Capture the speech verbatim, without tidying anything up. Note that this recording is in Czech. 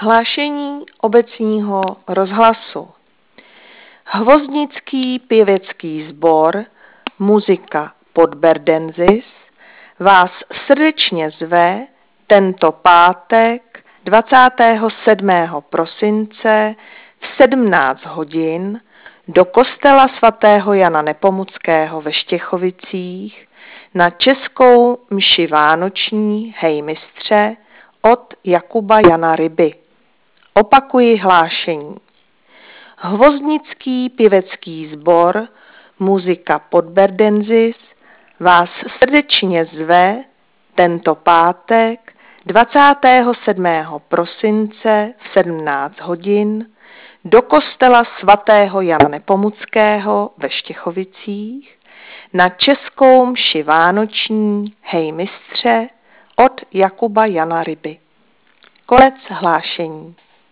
Hlášení obecního rozhlasu. Hvozdnický pěvecký sbor Muzika Podberdenzis vás srdečně zve tento pátek dvacátého sedmého prosince v sedmnáct hodin do kostela svatého Jana Nepomuckého ve Štěchovicích na českou mši vánoční Hej mistře od Jakuba Jana Ryby. Opakuji hlášení. Hvozdnický pěvecký sbor Muzika Podberdenzis vás srdečně zve tento pátek dvacátého sedmého prosince v sedmnáct hodin do kostela svatého Jana Nepomuckého ve Štěchovicích na českou mši vánoční Hej mistře od Jakuba Jana Ryby. Konec hlášení.